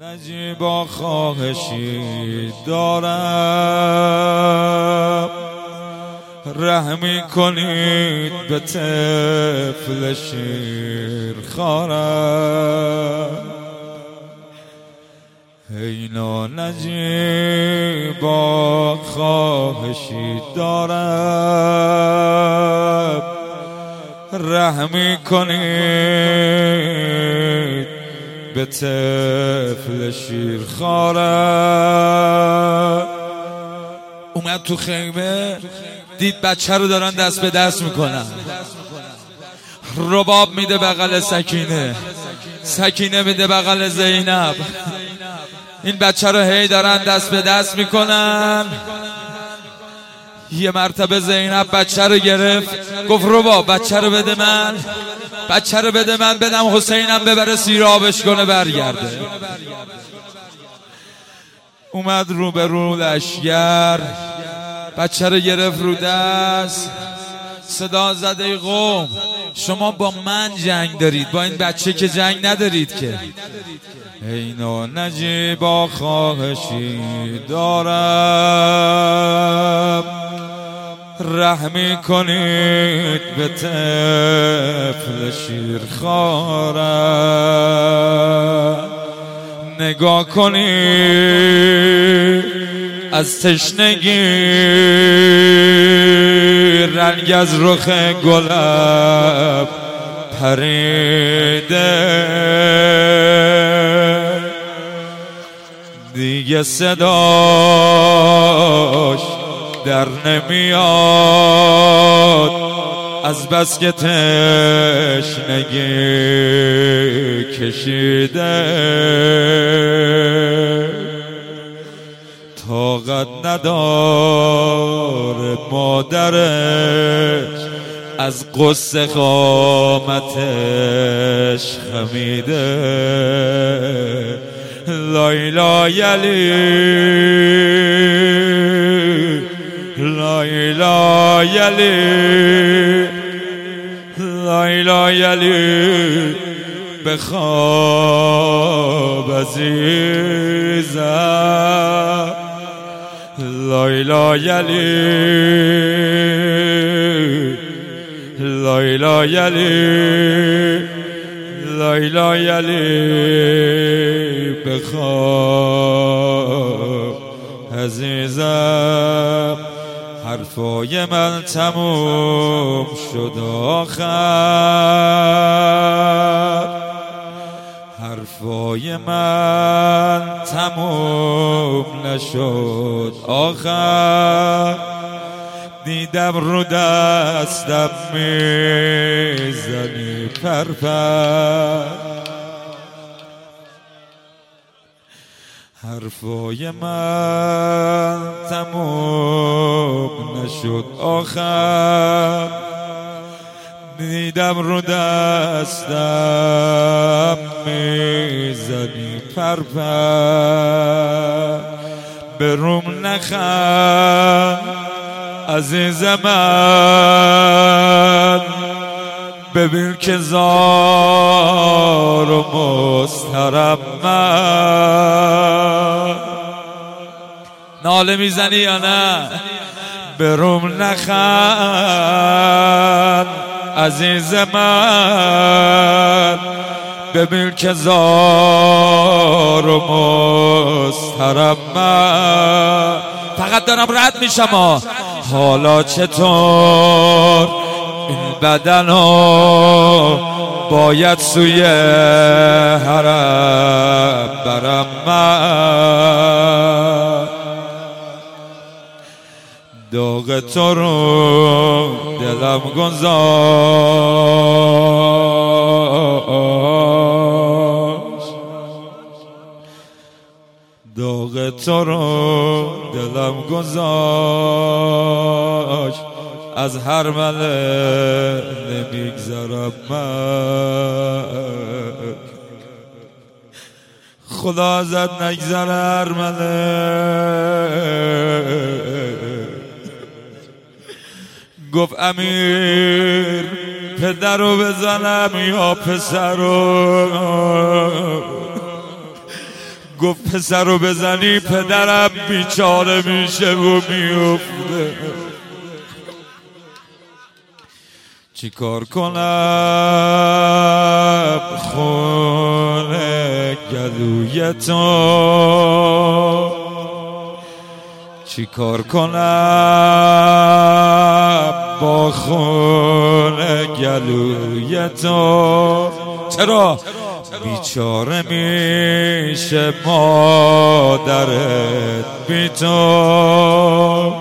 نجیبا خواهشی دارم، رحمی کنید به طفل شیرخوارم. اینا نجیبا خواهشی دارم، رحمی کنید به طفل شیرخوارم. اومد تو خیمه، دید بچه رو دارن دست به دست میکنن، رباب میده بغل سکینه، سکینه میده بغل زینب. این بچه رو هی دارن دست به دست میکنن. یه مرتبه زینب بچه رو گرفت، گفت رباب بچه رو بده من، بچه رو بده من بدم حسینم ببره سیرابش کنه برگرده. اومد رو به رو لشگر، بچه رو گرفت رو دست، صدا زد ای قوم شما با من جنگ دارید، با این بچه که جنگ ندارید که. اینا نجیبا خواهشی دارم، رحمی کنید به طفل شیرخوارم. نگاه کنید از تشنگی رنگ از رخ گلاب پریده، دیگه صداش در نمیاد از بس که تشنگی کشیده. طاقت نداره مادرش از غصه قامتش خمیده. لایلا یلی لایلا یلی لایلا یلی بخواب عزیزم. لایلا یلی لایلا یلی لایلا یلی بخواب عزیزم. حرفای من تموم شد آخر، حرفای من تموم نشد آخر. دیدم رو دستم میزنی پرپر، حرفای من تموم نشد آخر. دیدم رو دستم میزنی پرپر. به روم نخند عزیز من، ببین که زار و مسترم من. ناله میزنی یا نه؟ به روم نخند عزیز من، ببین که زار و مسترم من. فقط دارم رد میشم. حالا چطور این بدنو باید سوی حرم برم من. داغ تو رو دلم گذاشت، داغ تو رو دلم گذاشت. از هر مله نمیگذرم من، خدا ازت نگذره هر مله. گفت امیر پدر رو بزنم یا پسر رو؟ گفت پسر رو بزنی پدرم بیچاره میشه و میفته. چی کار کنم خونه گلوی تو، چی کار کنم با خونه گلوی تو. چرا بیچاره میشه مادرت بی تو.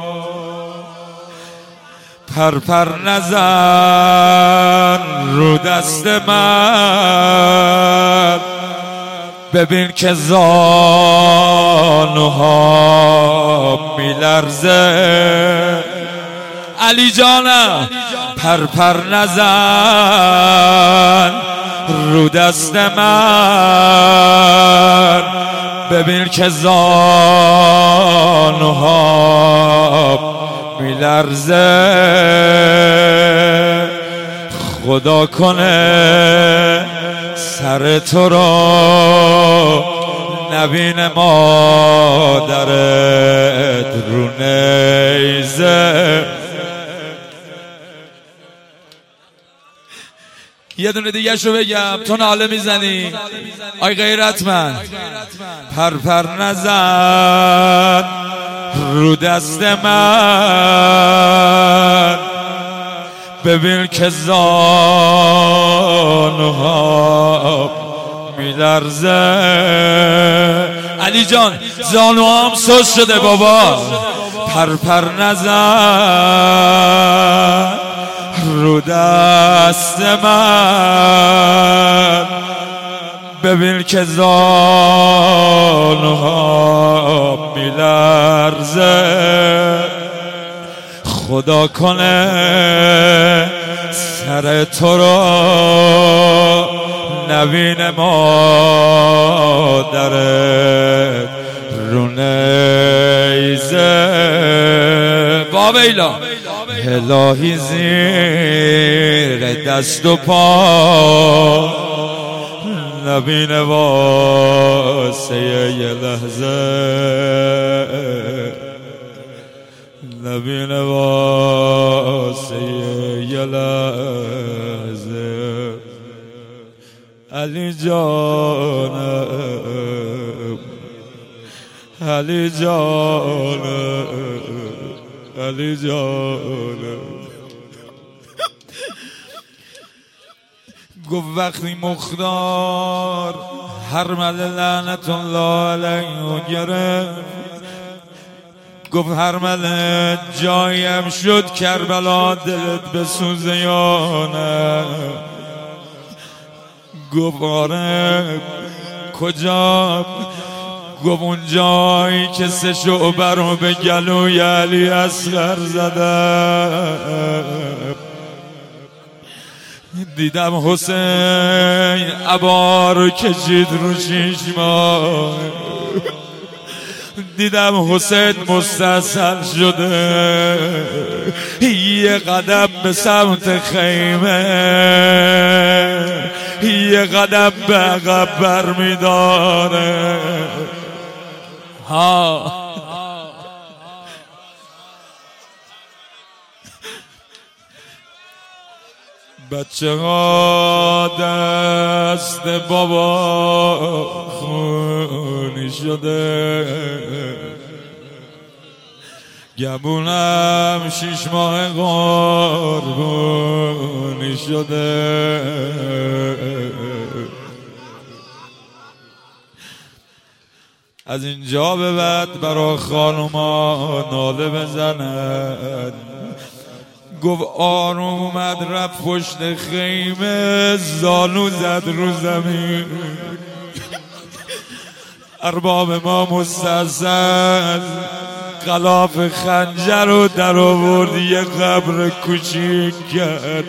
پر نزن رو دست من، ببین که زانوها میلرزه. علی جانم پر نزن رو دست من، ببین که زانوها میلرزه. خدا کنه سر تو رو نبین مادرت رو نیزه. یه دونه دیگه شو بگم تو ناله میزنی آی غیرتمند. پر نزن رو دست من، ببین که زانوها میلرزه. علی جان زانوهام سوز شده بابا. پر نزن رو دست من، ببین که زانوها میلرزه. خدا کنه سر تو رو نبین مادرت رو نیزه. بابیلا الهی زیر دست و پا نبین واسه یه لحظه، نبین واسه یه لحظه. علی جانم علی جانم علی جانم. گفت وقتی مختار حرمل لعنت الله علیه گرفت، گفت حرمل جایم شد کربلا دلت بسوزه یا نه؟ گفت آره کجا؟ گفت اون جایی که 3 شعبه رو به گلوی علی اصغر زدم. دیدم حسین عبا رو کشید رو چشمام، دیدم حسین مستصل شده یه قدم به سمت خیمه، یه قدم به عقب برمیداره. بچه ها دست بابا خونی شده، گبونم 6 ماه قربونی شده. از اینجا به بعد برا خانوما ناله بزنن. گفت آروم اومد رفت پشت خیمه، زانو زد رو زمین. ارباب ما مستحسن غلاف خنجر رو در آورد یه قبر کوچیک کرد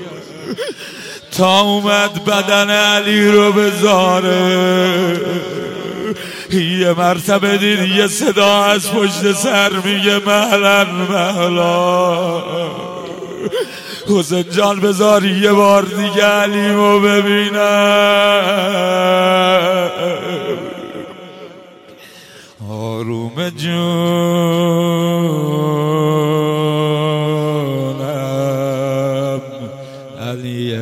تا اومد بدن علی رو بذاره. یه مرتبه دید یه صدا از پشت سر میگه مهلا مهلا. حسین جان بذار یه بار دیگه علیمو ببینم. آروم جونم علی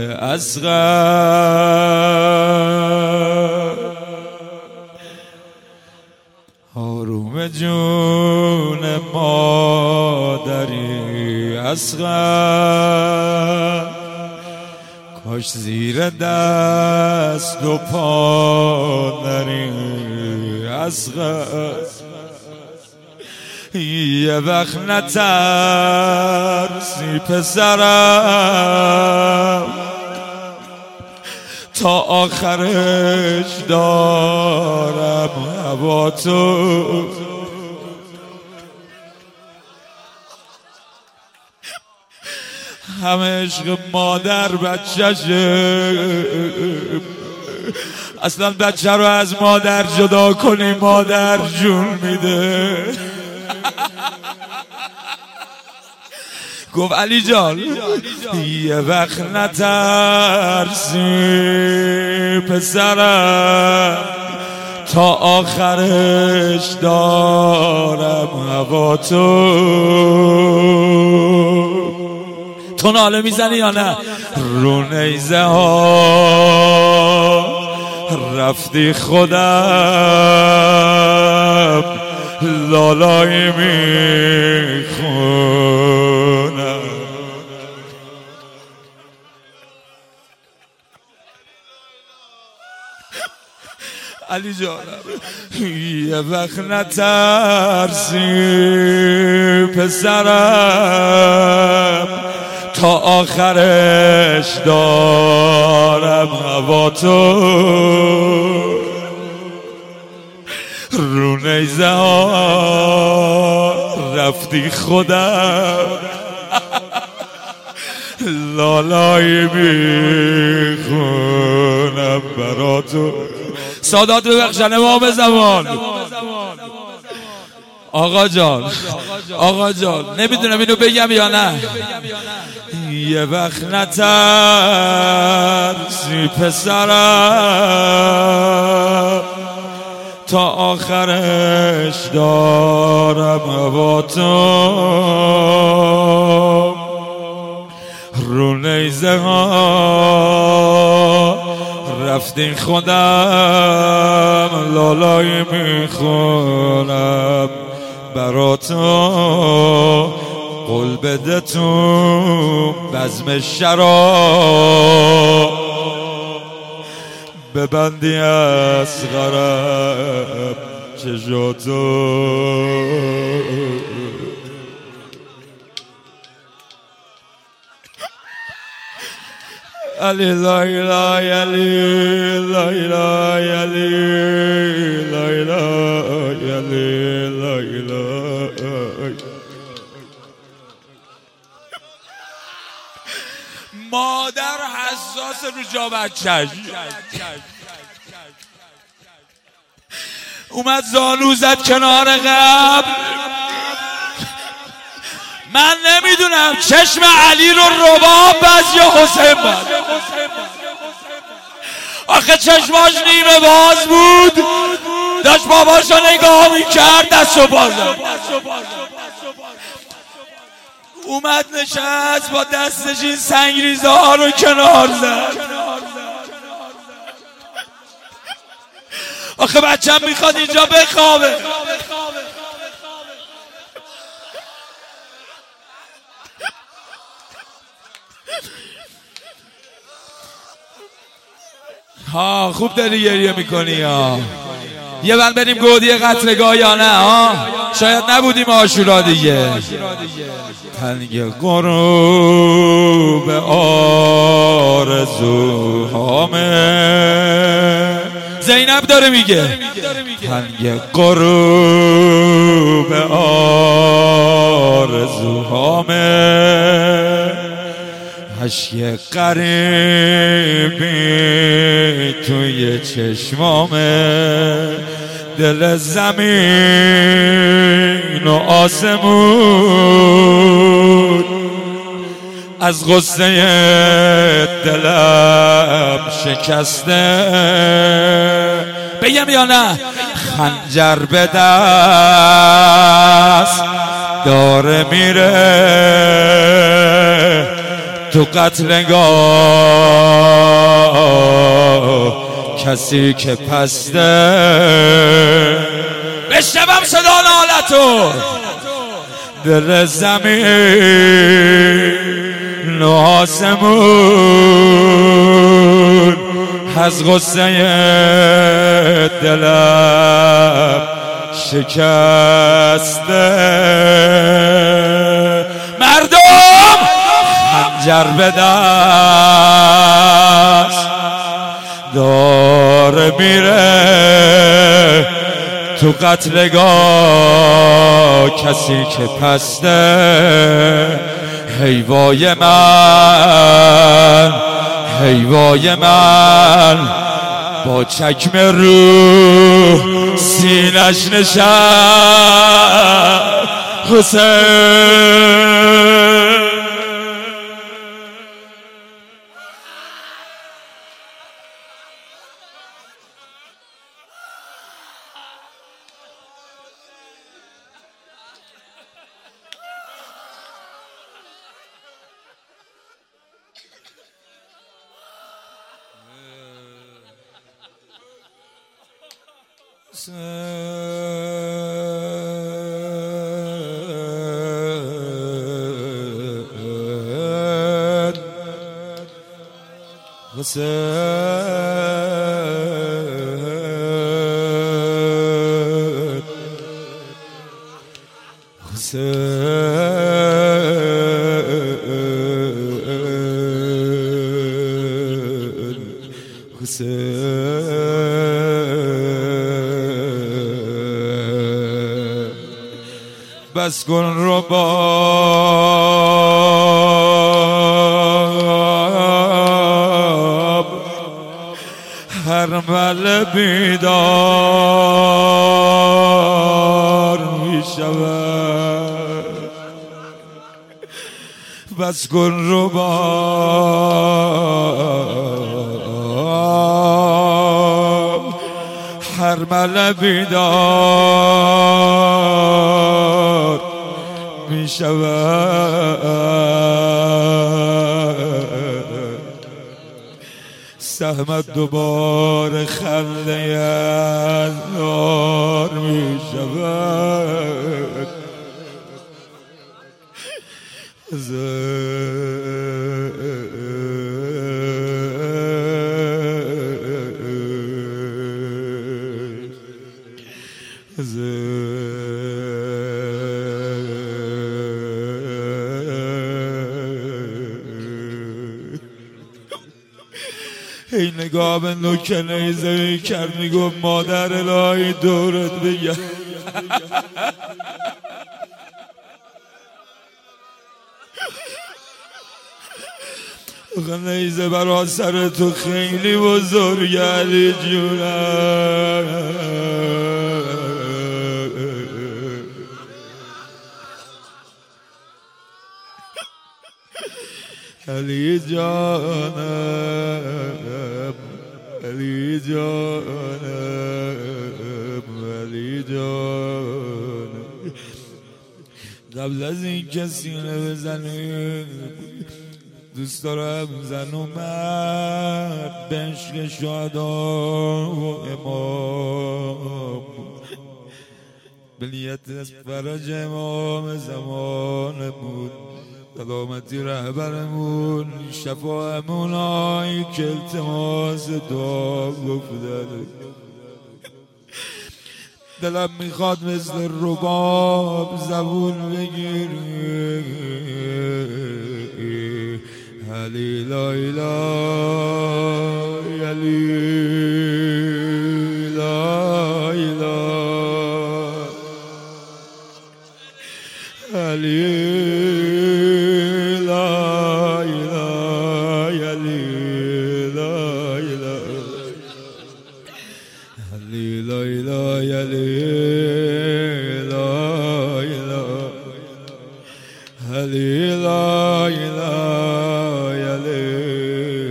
اصغر، آروم جون مادری اصغر، کاش زیر دست و پا نری اصغر، یه وقت نترسی پسرم تا آخرش دارم هوا تو، همه عشق مادر بچه‌شه، اصلا بچه رو از مادر جدا کنی مادر جون میده. گفت علی جان یه وقت نترسی پسرم تا آخرش دارم هوا تو ناله میزنی یا نه؟ رو نیزه ها رفتی خودم لالایی میخونم، علی جانم یه وقت نترسی پسرم تا آخرش دارم هوا تو، رو نیزه ها رفتی خودم لالایی میخونم برا تو. سادات ببخشن امام زمان. آقا جان نمیدونم اینو بگم یا نه. یه وقت نترسی پسرم تا آخرش دارم هوا تو، رو نیزه ها رفتین خودم لالایی میخونم برا تو، قول بده تو بزم شراب ببندی اصغرم چشاتو. علی لا اله علی لا اله علی لا اله علی لا اله. مادر حساس رو جا بچه‌ش اومد زانو زد کنار قبر. من نمیدونم چشم علی رو رباب بست یا حسین بست. آخه چشماش نیمه باز بود، داشت باباشو نگاه میکرد دست و بازم. اومد نشست با دستش این سنگریزه ها رو کنار زد. آخه بچم میخواد اینجا بخوابه. ها خوب داری گریه میکنی ها. یه بند بریم گودی قتلگاه یا نه ها؟ شاید نبودیم عاشورا دیگه. تنگ غروب آرزوهامه، زینب داره میگه تنگ غروب آرزوهامه، اشک قریبی توی چشمامه، دل زمین و آسمون از غصه دلم شکسته. بگم یا نه؟ خنجر به دست داره میره تو قتلگاه کسی که پسته بشنوم صدا نالتو در زمین و آسمون از غصه دلم شکسته مردم خنجر به دست داره میره تو قتلگاه کسی که پسته حیوای من حیوای من با چکم رو سینش نشست حسین بس کن رباب هر مل بیدار می شود بس کن رباب هر مل بیدار می شود سهمت دوباره خنده از نار می شود ای نگاه به نوک نیزه کرد میگفت مادر الهی دورت بگم نیزه برا سر تو خیلی بزرگ علی جونم علی جانم علی جانم علی جانم قبل از این که سینه بزنیم دوست دارم زن و مرد به عشق شهدا و امام به نیت فرج امام زمانمون سلامتی رهبرمون شفاعمون هایی که التماس دعا گفتن دلم میخواد مثل رباب زبون بگیری علی لا اله علی لا اله علی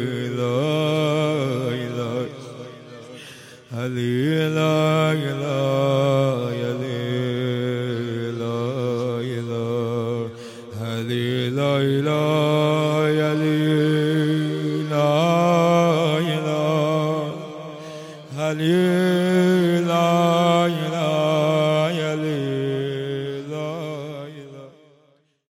لا علی